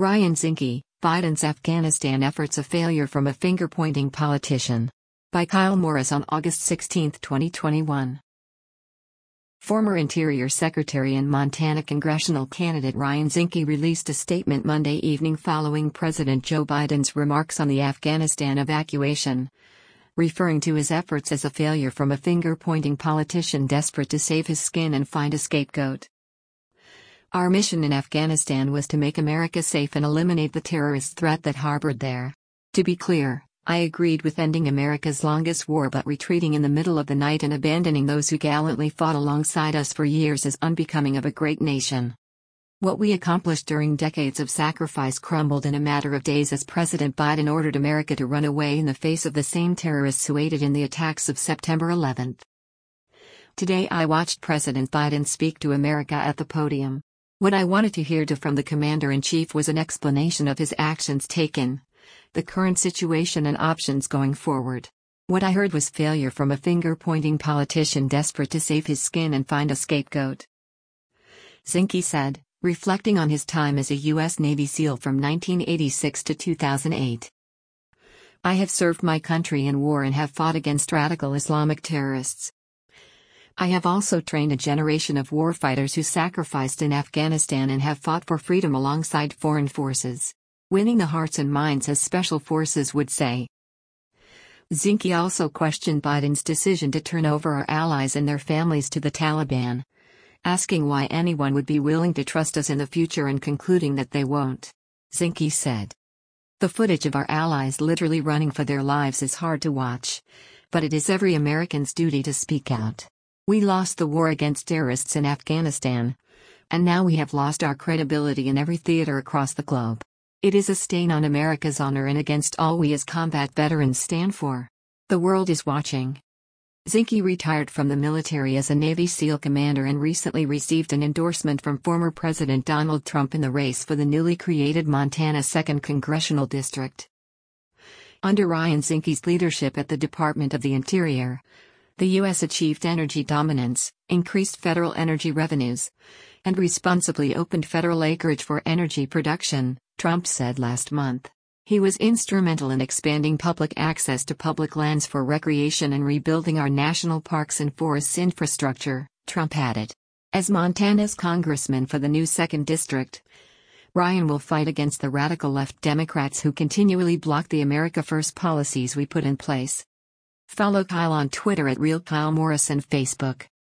Ryan Zinke, Biden's Afghanistan efforts a failure from a finger-pointing politician. By Kyle Morris on August 16, 2021. Former Interior Secretary and Montana congressional candidate Ryan Zinke released a statement Monday evening following President Joe Biden's remarks on the Afghanistan evacuation, referring to his efforts as a failure from a finger-pointing politician desperate to save his skin and find a scapegoat. Our mission in Afghanistan was to make America safe and eliminate the terrorist threat that harbored there. To be clear, I agreed with ending America's longest war, but retreating in the middle of the night and abandoning those who gallantly fought alongside us for years is unbecoming of a great nation. What we accomplished during decades of sacrifice crumbled in a matter of days as President Biden ordered America to run away in the face of the same terrorists who aided in the attacks of September 11. Today I watched President Biden speak to America at the podium. What I wanted to hear from the Commander-in-Chief was an explanation of his actions taken, the current situation and options going forward. What I heard was failure from a finger-pointing politician desperate to save his skin and find a scapegoat. Zinke said, reflecting on his time as a U.S. Navy SEAL from 1986 to 2008. I have served my country in war and have fought against radical Islamic terrorists. I have also trained a generation of warfighters who sacrificed in Afghanistan and have fought for freedom alongside foreign forces, winning the hearts and minds, as Special Forces would say. Zinke also questioned Biden's decision to turn over our allies and their families to the Taliban, asking why anyone would be willing to trust us in the future and concluding that they won't. Zinke said, "The footage of our allies literally running for their lives is hard to watch, but it is every American's duty to speak out. We lost the war against terrorists in Afghanistan, and now we have lost our credibility in every theater across the globe. It is a stain on America's honor and against all we as combat veterans stand for. The world is watching." Zinke retired from the military as a Navy SEAL commander and recently received an endorsement from former President Donald Trump in the race for the newly created Montana 2nd Congressional District. Under Ryan Zinke's leadership at the Department of the Interior, the U.S. achieved energy dominance, increased federal energy revenues, and responsibly opened federal acreage for energy production, Trump said last month. He was instrumental in expanding public access to public lands for recreation and rebuilding our national parks and forests infrastructure, Trump added. As Montana's congressman for the new 2nd District, Ryan will fight against the radical left Democrats who continually block the America First policies we put in place. Follow Kyle on Twitter at RealKyleMorris and Facebook.